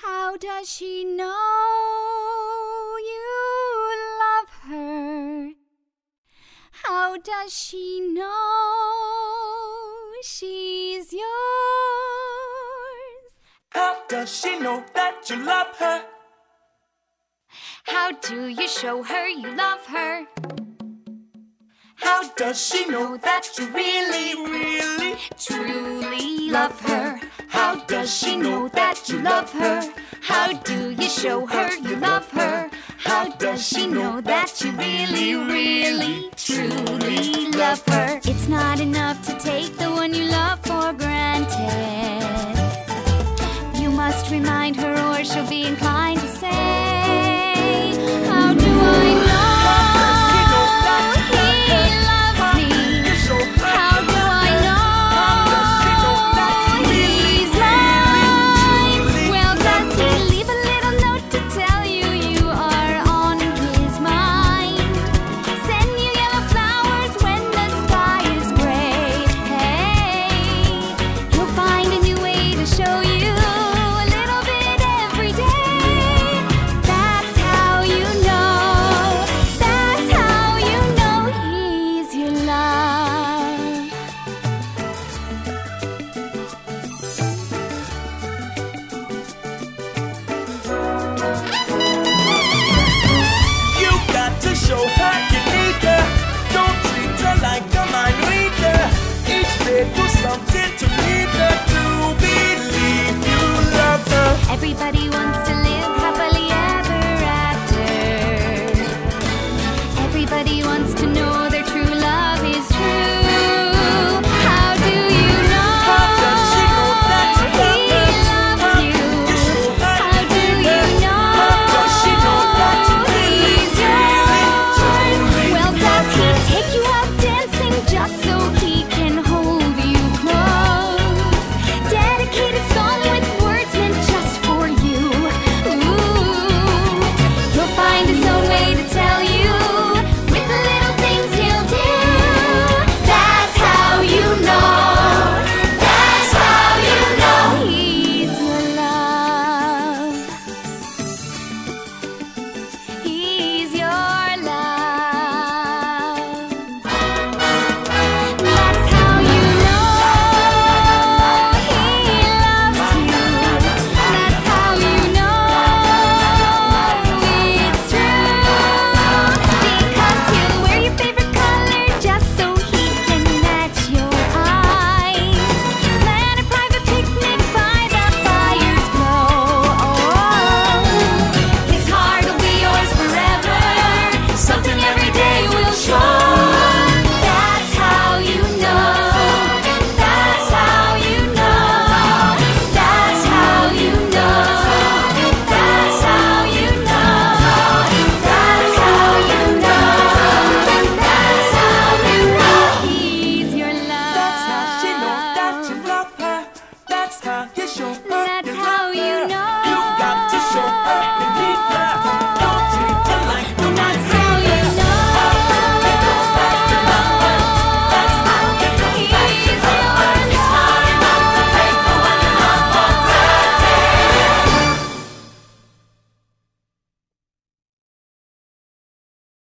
How does she know you love her? How does she know she's yours? How does she know that you love her? How do you show her you love her? How does she know that you really, really, truly love her? How does she know that you love her? How do you show her you love her? How does she know that you really, really, truly love her? It's not enough to take the one you love for granted. You must remind her or she'll be inclined to say, how do I know? show her you need her. Don't treat her like a mind reader. Each day do something to lead her to believe you love her. Everybody wants to